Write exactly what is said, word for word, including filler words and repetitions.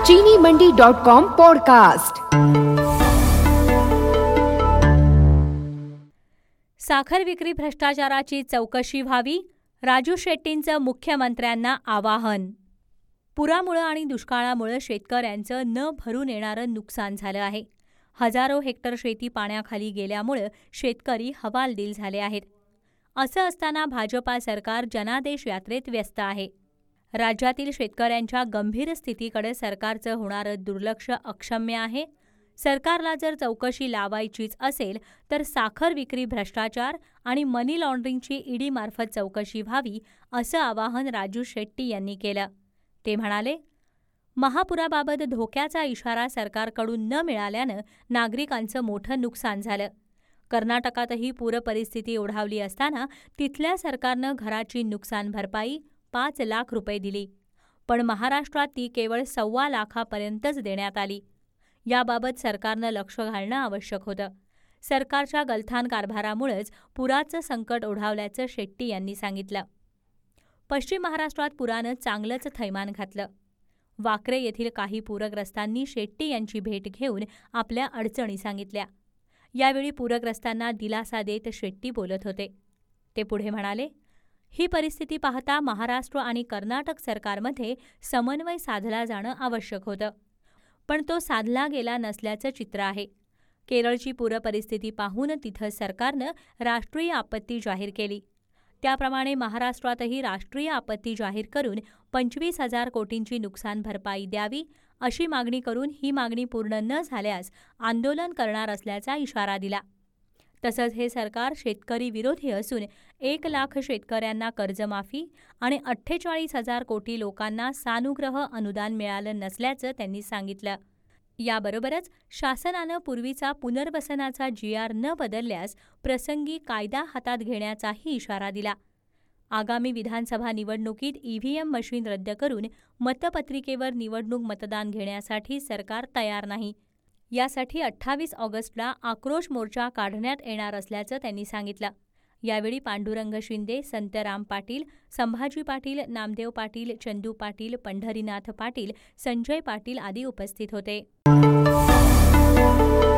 चीनी मंडी dot com podcast. साखर विक्री भ्रष्टाचाराची चौकशी व्हावी, राजू शेट्टींचं मुख्यमंत्र्यांना आवाहन। पुरामुळे आणि दुष्काळामुळे शेतकऱ्यांचं न भरून येणारं नुकसान झालं आहे। हजारो हेक्टर शेती पाण्याखाली गेल्यामुळे शेतकरी हवालदिल झाले आहेत। असं असताना भाजपा सरकार जनादेश यात्रेत व्यस्त आहे। राज्यातील शेतकऱ्यांच्या गंभीर स्थितीकडे सरकारचं होणारं दुर्लक्ष अक्षम्य आहे। सरकारला जर चौकशी लावायचीच असेल तर साखर विक्री भ्रष्टाचार आणि मनी लॉन्ड्रिंगची ईडीमार्फत चौकशी व्हावी, असं आवाहन राजू शेट्टी यांनी केलं। ते म्हणाले, महापुराबाबत धोक्याचा इशारा सरकारकडून न मिळाल्यानं नागरिकांचं मोठं नुकसान झालं। कर्नाटकातही पूरपरिस्थिती ओढावली असताना तिथल्या सरकारनं घराची नुकसान भरपाई पाच लाख रुपये दिली, पण महाराष्ट्रात ती केवळ सव्वा लाखापर्यंतच देण्यात आली। याबाबत सरकारनं लक्ष घालणं आवश्यक होतं। सरकारच्या गलथान कारभारामुळेच पुराचं संकट ओढावल्याचं शेट्टी यांनी सांगितलं। पश्चिम महाराष्ट्रात पुरानं चांगलंच थैमान घातलं। वाकरे येथील काही पूरग्रस्तांनी शेट्टी यांची भेट घेऊन आपल्या अडचणी सांगितल्या। यावेळी पूरग्रस्तांना दिलासा देत शेट्टी बोलत होते। ते पुढे म्हणाले, ही परिस्थिती पाहता महाराष्ट्र आणि कर्नाटक सरकारमध्ये समन्वय साधला जाणं आवश्यक होतं, पण तो साधला गेला नसल्याचं चित्र आहे। केरळची पूरपरिस्थिती पाहून तिथं सरकारनं राष्ट्रीय आपत्ती जाहीर केली। त्याप्रमाणे महाराष्ट्रातही राष्ट्रीय आपत्ती जाहीर करून पंचवीस हजार कोटींची नुकसान भरपाई द्यावी, अशी मागणी करून ही मागणी पूर्ण न झाल्यास आंदोलन करणार असल्याचा इशारा दिला। तसंच हे सरकार शेतकरी विरोधी असून एक लाख शेतकऱ्यांना कर्जमाफी आणि अठ्ठेचाळीस हजार कोटी लोकांना सानुग्रह अनुदान मिळालं नसल्याचं त्यांनी सांगितलं। याबरोबरच शासनानं पूर्वीचा पुनर्वसनाचा जी आर न बदलल्यास प्रसंगी कायदा हातात घेण्याचाही इशारा दिला। आगामी विधानसभा निवडणुकीत ईव्हीएम मशीन रद्द करून मतपत्रिकेवर निवडणूक मतदान घेण्यासाठी सरकार तयार नाही। यासाठी अठ्ठावीस ऑगस्टला आक्रोश मोर्चा काढण्यात येणार असल्याचं त्यांनी सांगितलं। यावेळी पांडुरंग शिंदे, संतराम पाटील, संभाजी पाटील, नामदेव पाटील, चंदू पाटील, पंढरीनाथ पाटील, संजय पाटील आदी उपस्थित होते।